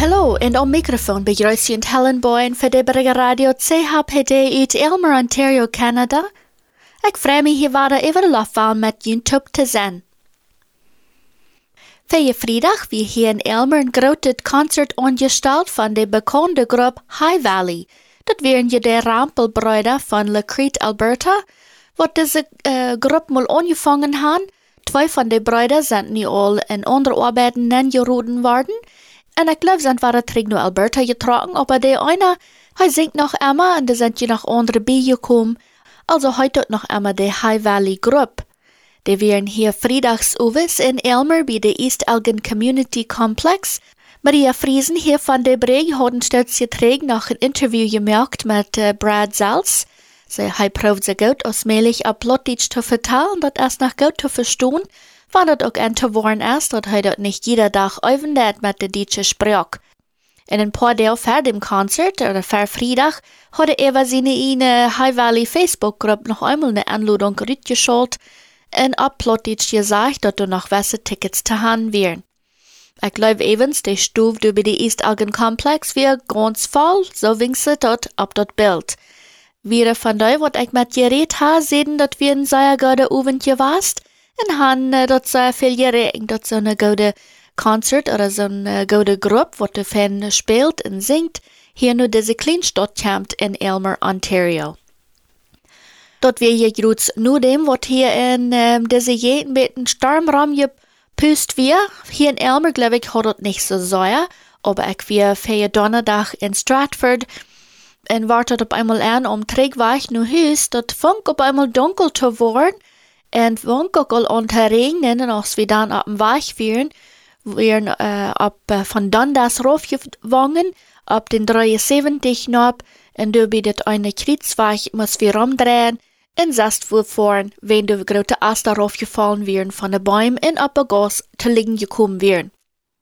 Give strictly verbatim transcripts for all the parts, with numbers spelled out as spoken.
Hallo, en op microfoon begrüßt Helen Boyen voor de Brigge Radio C H P D uit Aylmer, Ontario, Canada. Ik freue mich hier wieder über de Laufbahn mit YouTube te zijn. Voor vrijdag wie hier in Aylmer een groot concert ongesteld van de bekende groep High Valley. Dat waren je de Rampelbrüder van Lacrete, Alberta, wat deze uh, groep mal angefangen han. Twee van de brüder zijn nu al in andere arbeiden nengeroden worden. En ik geloof zijn waren terug naar Alberta getrokken, aber de eine, hij zingt nog immer en er zijn je nog andere bijgekomen. Also hij doet nog immer de High Valley groep. Die waren hier vrijdags overs in Aylmer bij de East Elgin Community Complex. Maria Friesen hier van de Brigge hadden steeds getregen nog een interview gemaakt met uh, Brad Zels. Zij hij proeft zich goed osmelig op Lottich te vertellen, dat is nog goed te verstaan, want het ook aan te worden is, dat hij dat niet iedere dag oefent met de Duitse spraak. In een paar dagen voor dem concert, oder voor vrijdag, hadden Eva zijn in uh, High Valley Facebook-groep nog eenmaal een aanloeding uitgeschalt en op Lottich gezegd dat er nog wesse tickets te gaan wären. Ik geloof evens, de stoef über de East Elgin Complex weer ganz vol, zo winkse dat op dat beeld. Wir van die, wat ik met gereed ha, zeiden dat we een zeer goede oefend geweest, en han uh, dat zeer veel gerekend dat zo'n goede concert, oder zo'n uh, goede groep, wat de fan speelt en zingt, hier nu deze kleinstad komt in Aylmer, Ontario. Dat we je groets nu dem, wat hier in um, deze jeden met een stormram gepust weer, hier in Aylmer, geloof ik, had het niet zo zeer, aber ik weer voor donderdag in Stratford, en wartet op einmal aan om terugweg naar huis, dat vond op einmal donker te worden, en vond ook al aan te regenen, en als we dan op een weg waren, weer uh, op uh, van Dundas raufgewangen, op den drieënzeventig knop, en door bij dat eine Kreuzweg moest we omdraaien, en zest voor voren, wenn de grote Aster raufgefallen wären van de boom, en op een gas te liggen gekomen wären.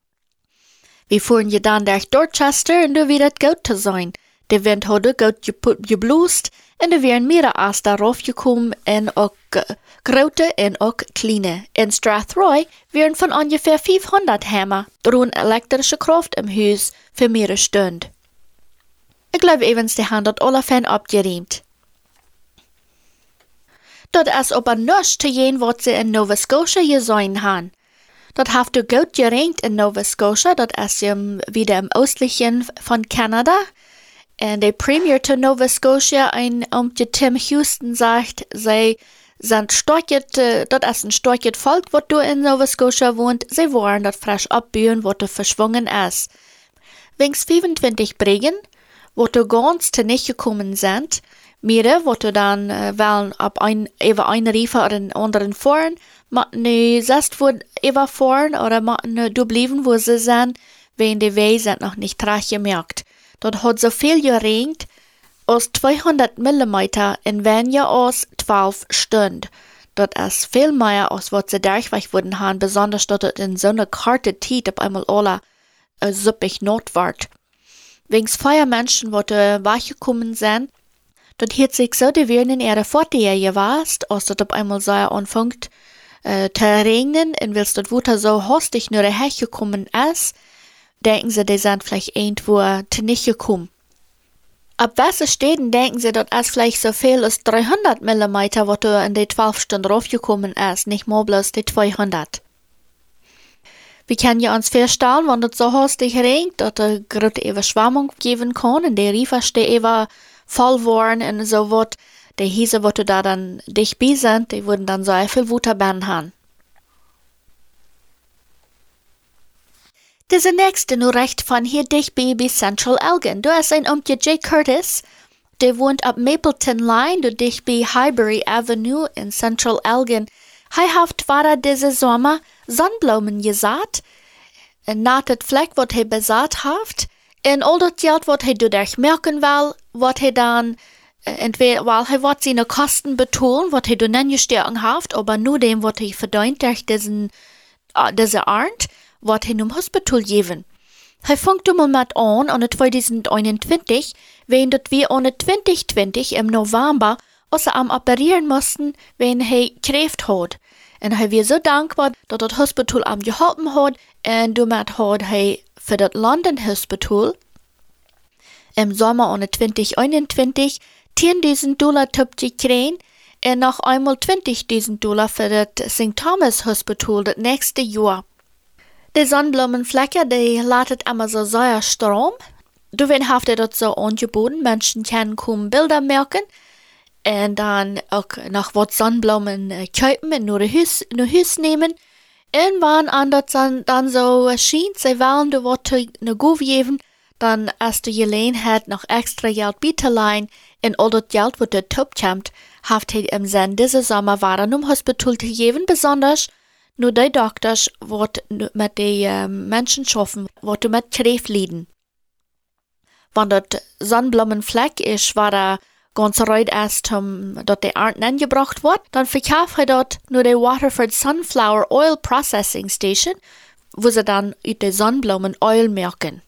We voeren je dan durch Dorchester, en door weer het goed te zijn. De wind hadden goed gebloest en er waren meer as daarop gekomen en ook uh, grote en ook kleine. In Strathroy waren van ongeveer vijfhonderd hammer door een elektrische kracht im huis voor meer stund. Ik geloof evens die hand dat alle fan opgeruimd. Dat is op een nus te gaan wat ze in Nova Scotia gezien han. Dat heeft u goed geregend in Nova Scotia, dat is um, wieder im oostlichen van Canada. En de premier te Nova Scotia, een omtje Tim Houston, zegt, zij zijn storket, uh, dat is een storket volk wat du in Nova Scotia woont, zij waren dat frisch opburen wat er verschwungen is. Wengs vijfentwintig Briggen, wat er ganz te nicht gekommen zijn, meer wat er dan uh, wel op een, even een riefen of een anderen voren, maar nu zest voor even voren, of maar nu du blijven wo ze zijn, wenn de wei zijn nog niet teruggemerkt. Dat had zoveel geregend als tweehonderd millimeter in weniger als twaalf Stunden. Dat is veel meer als wat ze durchweg worden haben, besonders dat het in zo'n karte tijd op einmal alle uh, suppig nat wordt. Wengs vier mensen wat uh, weggekommen zijn, dat heeft zich zo de weer in ihre voordeel geweest, als dat op einmal so anfängt uh, te regnen, en wils dat Wetter so hastig naar de heg gekommen is, denken sie, die sind vielleicht irgendwo zu nicht gekommen. Ab welchen Städten denken sie, dass es vielleicht so viel als dreihundert Millimeter, was da in die zwölf Stunden raufgekommen ist, nicht mal bloß die zweihundert. Wir können ja uns vorstellen, wenn das so hastig regnet, dass es gerade Überschwemmung geben kann, und die Riefer eben voll waren und so was, die Häuser, die da dann dicht bei sind, die würden dann so viel Wasser haben. Deze nächste nu recht van hier dichtbij bij Central Elgin. Du is een omtje Jay Curtis. Die woont op Mapleton Line, du dichtbij Highbury Avenue in Central Elgin. Hij heeft vara deze zomer zonbloemen gezaad. En na het vlek wat hij bezaad heeft. En al dat geld wat hij doordat merken wil, wat hij dan, entweder, weil hij wat zijn kosten betonen, wat hij door niet gestegen heeft, aber nu dem wat hij verdient durch diesen, uh, deze aard, wat hij hem hospital geven. Hij vangt hem al met aan aan twintig eenentwintig, wen dat we aan twintig twintig im November als ze hem opereren moesten, wen hij kreeft had. En hij was zo dankbaar dat het hospital hem geholpen had en daarmee had hij für das London Hospital im Sommer ohne zwanzig einundzwanzig zehntausend Dollar top gekriegt und noch einmal zwanzigtausend Dollar für das Sankt Thomas Hospital das nächste Jahr. Die Sonnenblumenflecke, die ladet immer so sehr Strom. Du wen haft das so angeboten, Menschen können kaum Bilder merken. Und dann auch noch was Sonnenblumen äh, kaufen und nur Hüs, nur Hüs nehmen. Irgendwann an das dann, dann so schien, sie wollen du was ne Guf geben, dann als du Gelegenheit noch extra Geld bietelein und all das Geld, was der top kommt, haft he im Sinn diese Sommer waren um Hospital zu geben, besonders nur die Doktors, wat mit den äh, Menschen schaffen, wat du mit Kräft lieden. Wenn das Sonnenblumenfleck ist, war er ganz reut erst, um, dass die Ernten angebracht wird, dann verkauft er dort nur die Waterford Sunflower Oil Processing Station, wo sie dann ut die Sonnenblumen Oil merken.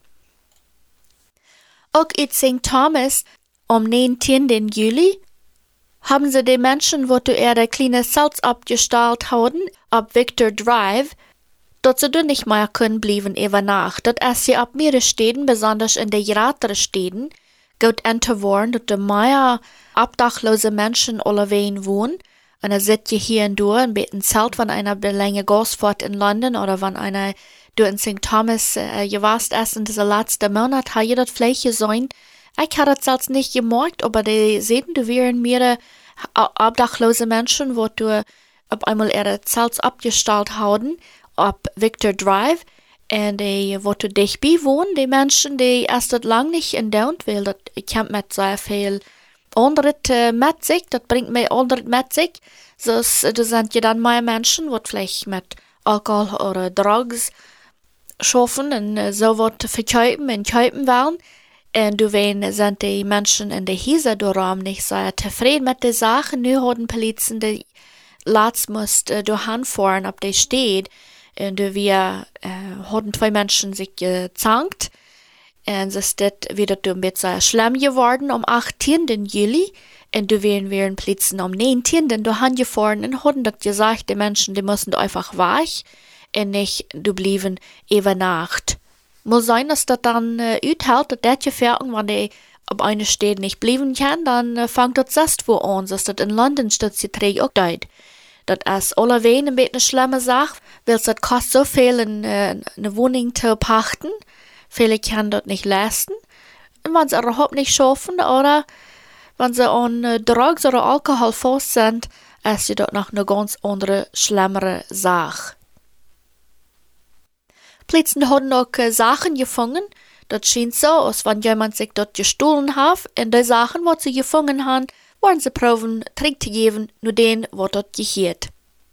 Auch in Sankt Thomas, am neunzehnten Juli, haben sie die Menschen, wo du ihre kleine Salz abgestellt haben, ab Victor Drive, dort sie du nicht mehr können blieben über Nacht. Dort ist sie ab mehreren Städten, besonders in den größeren Städten, geht entworn, dass die mehr obdachlose Menschen alleweil wohnen. Und dann sitzt ihr hier und da ein bisschen Zelt, wenn einer länger Gastfahrt in London oder wenn einer du in Sankt Thomas äh, gewasst ist in dieser letzten Monat, hat ihr das vielleicht gesehen. Ich habe das selbst nicht gemerkt, aber die sehen, du wären mehrere obdachlose Menschen, wo du auf einmal ihre Zelt abgestellt haben, auf Victor Drive, und die, wo du dich bewohnen, die Menschen, die erst das lang nicht in der weil das kommt mit sehr viel anderes äh, mit sich, das bringt mir anderes mit sich, so das sind ja dann mehr Menschen, die vielleicht mit Alkohol oder Drugs schaffen und äh, so was verkaufen und kaufen wollen. Und du weißt, sind die Menschen in der Häuser darum nicht sehr zufrieden mit den Sachen. Nu haben Polizien die Latz musst äh, durch anfahren, ob die steht. Und wir äh, haben zwei Menschen sich gezankt. Und es ist wieder ein bisschen schlimm geworden am achtzehnten Juli. Und du werden wir in Polizien am neunzehnten da angefahren und haben das gesagt, die Menschen, die müssen einfach weg und nicht, du blieben über Nacht. Muss sein, dass das dann äh, uthält, dass das gefährden, wenn die auf einer Stadt nicht bleiben kann, dann äh, fängt das erst wo an, dass das in London statt die drei auch dort. Das ist alleweil ein bisschen eine schlimme Sache, weil es das kostet so viel, in, äh, eine Wohnung zu pachten. Viele können das nicht leisten. Und wenn sie es überhaupt nicht schaffen, oder wenn sie an äh, Drugs oder Alkohol fast sind, ist das noch eine ganz andere, schlimmere Sache. Polizien haben auch äh, Sachen gefangen. Das scheint so, als wenn jemand sich dort gestohlen hat. Und die Sachen, die sie gefangen haben, wollen sie proben, Trick zu geben, nur den, was dort gehört.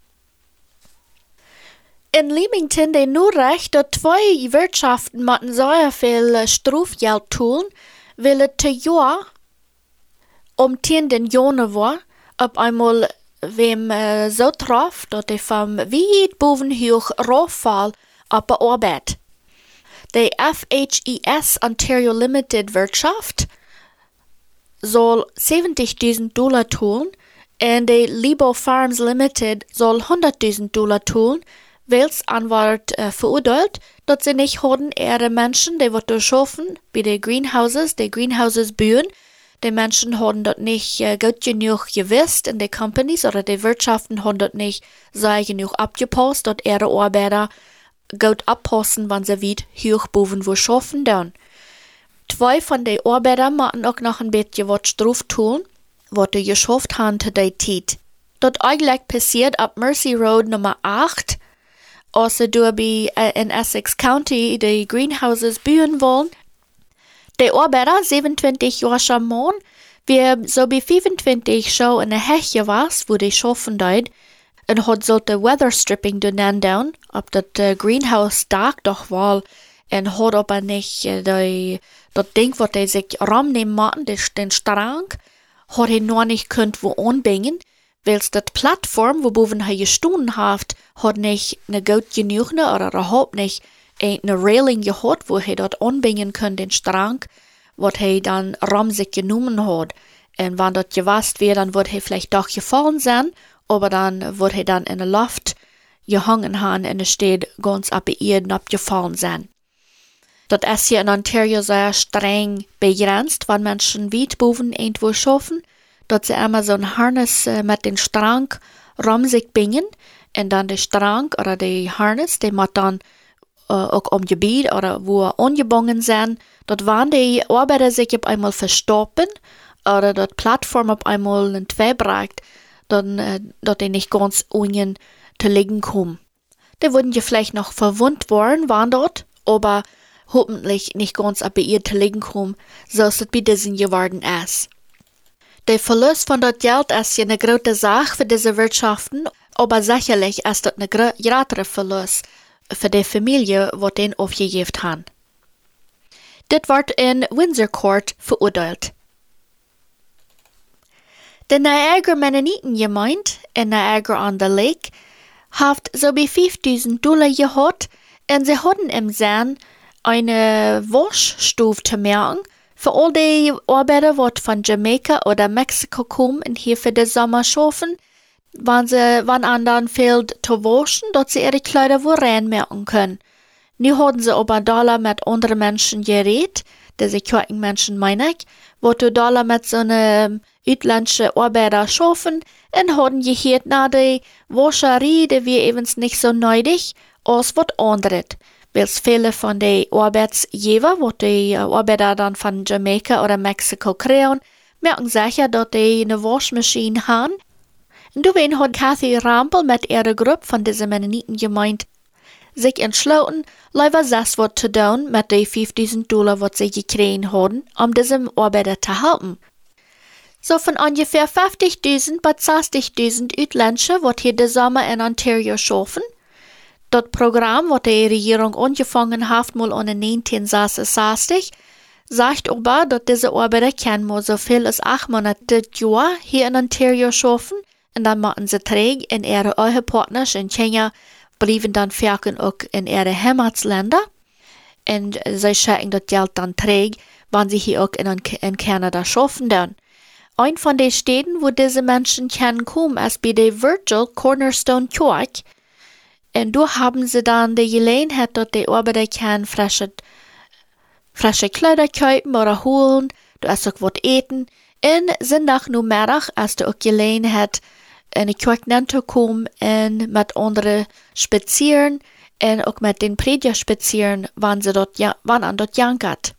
In Leamington, die nur recht, dass zwei Wirtschaften mit sehr viel äh, Strafgeld tun, weil es zu Jahr um zehnten Januar auf einmal wem äh, so traf, dass die vom weit boven hoch rauffall auf der Arbeit. Die F H E S Ontario Limited Wirtschaft soll siebzigtausend Dollar tun und die Lebo Farms Limited soll hunderttausend Dollar tun, weil es anwart äh, verurteilt, dass sie nicht haben ihre Menschen, die was schaffen bei den Greenhouses, die Greenhouses bauen. Die Menschen haben dort nicht äh, gut genug gewusst in den Companies oder die Wirtschaften haben dort nicht sehr genug abgepasst, dass ihre Arbeiter gut abpassen, wenn sie weit hoch boven wo schaffen dann. Zwei von den Arbeitern machen auch noch ein bisschen was drauf tun, was sie geschafft haben zu der Zeit. Das eigentlich passiert ab Mercy Road Nummer acht, als sie durch bei, äh, in Essex County die Greenhouses bauen wollen. Der Arbeiter, siebenundzwanzig Jahre Mann, wie so bei fünfundzwanzig schon in der Heche war, wo die schaffen dort, und hat sollte Weatherstripping doen down, ob das uh, Greenhouse stark doch war, und hat aber nicht uh, die, das Ding, was die sich rumnehmen machen, den Strang, hat er noch nicht könnt wo anbringen, weil das Plattform, wo boven er gestohlen hat, hat nicht eine gut genug oder überhaupt nicht eine Railing gehabt, wo er dort anbringen kann, den Strang, was er dann rum sich genommen hat. Und wenn das gewasst wäre, dann würde er vielleicht doch gefallen sein, aber dann wird er dann in der Luft gehangen haben und es steht ganz ab der Erde abgefallen sein. Dat ist hier in Ontario sehr streng begrenzt, wenn Menschen weit boven irgendwo schaffen, dat sie immer so ein Harness äh, mit den Strang rum sich bingen und dann der Strang oder der Harness, der muss dann äh, auch um Gebiet oder wo angebunden sind, dort waren die Arbeiter sich auf einmal verstoppen oder dort Plattform auf einmal in zwei braucht, dann äh, dort die nicht ganz unten zu liegen kommen. Die würden ja vielleicht noch verwundet worden, waren dort, aber hoffentlich nicht ganz ab ihr zu liegen kommen, so ist es bei diesen geworden ist. Der Verlust von dort Geld ist ja eine große Sache für diese Wirtschaften, aber sicherlich ist das ein größerer Verlust für die Familie, die den aufgegeben haben. Das wird in Windsor Court verurteilt. Die Niagara Mennoniten-Gemeinde in Niagara-on-the-Lake hat so wie fünftausend Dollar gehabt und sie hatten im Sinn eine Waschstufe zu merken für all die Arbeiter, die von Jamaika oder Mexiko kommen und hier für den Sommer schaffen, wenn sie wann anderen fehlt zu waschen, dass sie ihre Kleider wo reinmerken können. Nu haben sie aber Dollar mit anderen Menschen geredet, diese kranken Menschen meine ich, wo du Dollar mit so einem utländischen Arbeiter schaffen und haben gehört, na die Wascherie, die wir eben nicht so neidig, als was anderes. Weil viele von den Arbeitsgeber, wo die Arbeiter dann von Jamaika oder Mexiko kriegen, merken sicher, dass die eine Waschmaschine haben. Und deswegen hat Kathy Rampel mit ihrer Gruppe von dieser Mennoniten-Gemeinde sich entschlossen, lieber das was zu tun mit den fünftausend Dollar, was sie gekriegt haben, um diesem Arbeiter zu helfen. So von ungefähr fünfzigtausend bis sechzigtausend Utländische, die hier den Sommer in Ontario schaffen. Das Programm, das die Regierung angefangen hat, mal in neunzehnhundertsechsundsechzig, sagt aber, dass diese Arbeiter können mal so viel als acht Monate Jahr hier in Ontario schaffen und dann machen sie träg in ihre eigenen Partners in Kenia, bleiben dann fertig auch in ihre Heimatländer und sie schicken das Geld dann träg, wenn sie hier auch in, in Kanada schaffen dann. Ein von den Städten, wo diese Menschen können kommen, ist bei der Virgil Cornerstone Church. Und da haben sie dann die Gelegenheit, dass die Arbeiter können frische, frische Kleider kaufen oder holen, da ist auch was eten. Und Sonntag nur Mittag ist auch Gelegenheit, in die Kirche zu kommen und mit anderen spazieren und auch mit den Prediger spazieren, wann sie dort, wann an dort jankert.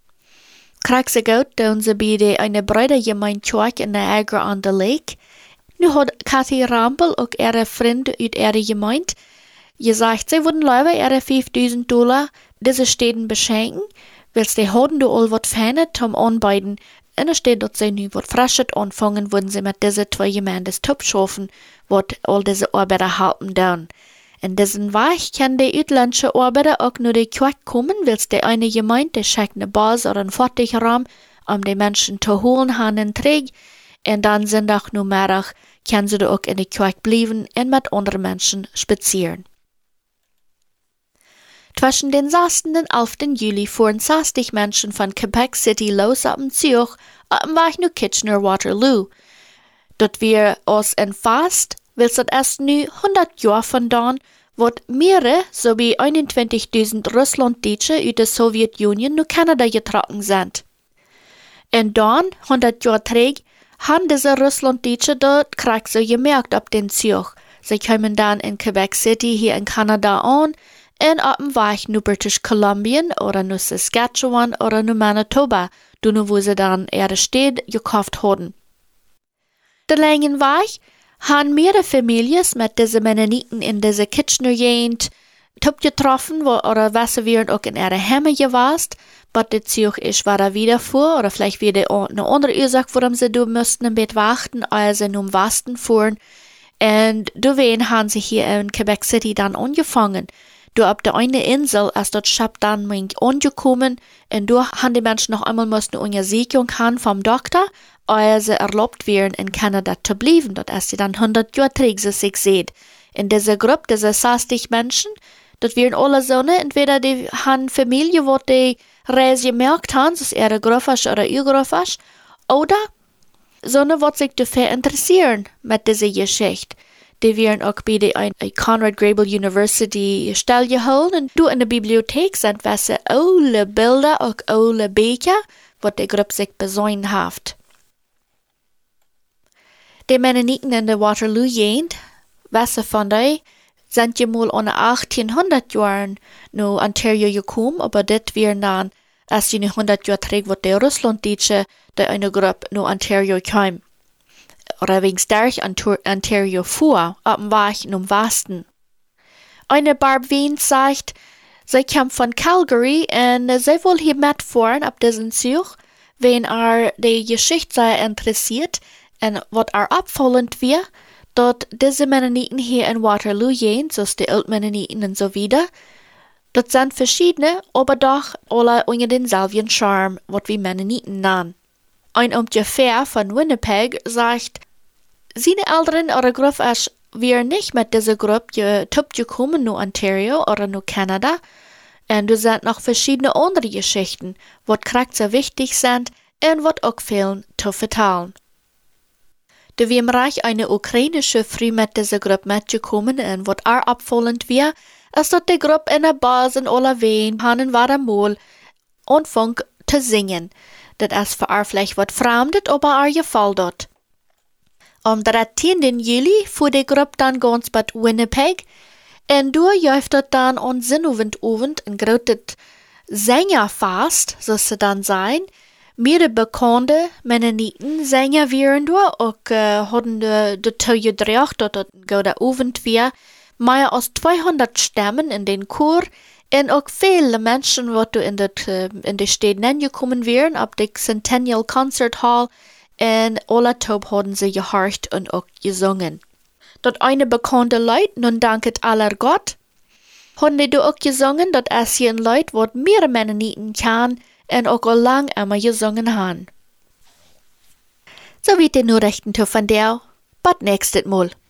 Krieg sie gut, tun sie bei der eine Brüdergemeinde Kirche in Niagara-on-the-Lake. Nu hat Kathy Rampel auch ihre Freunde aus ihrer Gemeinde gesagt, sie würden lieber ihre fünftausend Dollar diese Städten beschenken, weil sie haben da all was Feines zum Anbieten. Und es steht, dass sie nu was Frisches anfangen, würden sie mit diesen zwei Gemeinden top schaffen, was all diese Arbeiter halten dann. In diesem Weg können die utländischen Arbeiter auch nur die Kirche kommen, weil die eine Gemeinde, die schickt eine Base oder einen Fertigraum, um die Menschen zu holen, haben einen Träg, und dann sind auch nur Mittag, können sie da auch in die Kirche bleiben und mit anderen Menschen spazieren. Zwischen den sechsten und elften Juli fuhren sechzig Menschen von Quebec City los ab dem Zug, ab dem Weg nach Kitchener-Waterloo. Dort wir aus ein Fast, weil es erst nu hundert Jahre von dann, wird mehrere sowie einundzwanzigtausend Russlanddeutsche aus der Sowjetunion nach Kanada getragen sind. Und dann, hundert Jahre träg, haben diese Russlanddeutsche dort Krieg so gemerkt ab den Zug. Sie kommen dann in Quebec City hier in Kanada an, und ab dem Weg nach British Columbia oder nach Saskatchewan oder nach Manitoba, wo sie dann ihre Städte gekauft haben. Der langen Weg haben mehrere Familien mit diesen Mennoniten in dieser Kitchener-Gegend getroffen, wo, oder was sie wären auch in ihre Heime gewesen, aber der Zug ist wieder wieder vor, oder vielleicht wieder eine andere Ursache, warum sie da müssten im Bett warten, als sie nun im Westen fuhren. Und deswegen haben sie hier in Quebec City dann angefangen. Du ab der eine Insel, als dort Schab dann angekommen, und du haben die Menschen noch einmal mussten eine Sicherung haben vom Doktor, als sie erlaubt wären, in Kanada zu bleiben. Dort ist sie dann hundert Jahre träg, sie sich sieht. In dieser Gruppe, diese sechzig Menschen, dort wären alle so, entweder die haben Familie, wo die Reise gemerkt haben, das ist ihre Großvater oder ihr Großvater, oder so, was sich dafür interessieren mit dieser Geschichte. Die werden auch bei der Conrad Grebel University Stell geholt und du in der Bibliothek sind wesse alle Bilder und alle Bücher, wat die Gruppe sich besonnen hat. Die Mennoniten in der Waterloo Gegend, wesse von die, sind ja mal an achtzehnhundert Jahren no Ontario gekommen, aber das wären dann erst in hundert Jahre zurück, wo die Russlanddeutsche, die eine Gruppe no Ontario kam. Oder wegen stark Ontario fuhr, ab dem Weg im Westen. Eine Barb Wien sagt, sie kam von Calgary und sie will hier mitfahren ab diesen Zug, wenn er die Geschichte sei interessiert und was er abfallend wird, dort diese Mennoniten hier in Waterloo gehen, so die Altmennoniten und so wieder. Dort sind verschiedene, aber doch alle unter denselben Charme, was wir Mennoniten nennen. Ein ungefähr von Winnipeg sagt, seine Eltern oder Gruppe als wir nicht mit dieser Gruppe gekommen nach Ontario oder nach Kanada. Und es sind noch verschiedene andere Geschichten, was sehr wichtig sind und was auch vielen zu vertellen. Da wir im Reich eine ukrainische Frau mit dieser Gruppe mitgekommen und was auch abfallend war, ist, dass die Gruppe in der Basis aller Wehen hanen war einmal anfang zu singen. Das ist für er vielleicht was Fremdes, aber er gefällt dort. Am dreizehnten Juli fuhr die Gruppe dann ganz bei Winnipeg und du jäuft dort dann an Sinnowendabend ein großes Sängerfest, so sie dann sein. Mehrere bekannte Mennoniten Sänger wären da und äh, hatten dazu gedreht, dass das ein guter Abend war. Mehr als zweihundert Stimmen in den Chor und auch viele Menschen, die in die, in die Städte hingekommen wären, ab der Centennial Concert Hall. Und alle Taub haben sie gehorcht und auch gesungen. Dort eine bekannte Leute, nun danket aller Gott, haben die auch gesungen, dort es hier ein Leute, was mehr Mennoniten kann und auch lang immer gesungen haben. So wie die Nachrichten von der, bis nächstes Mal.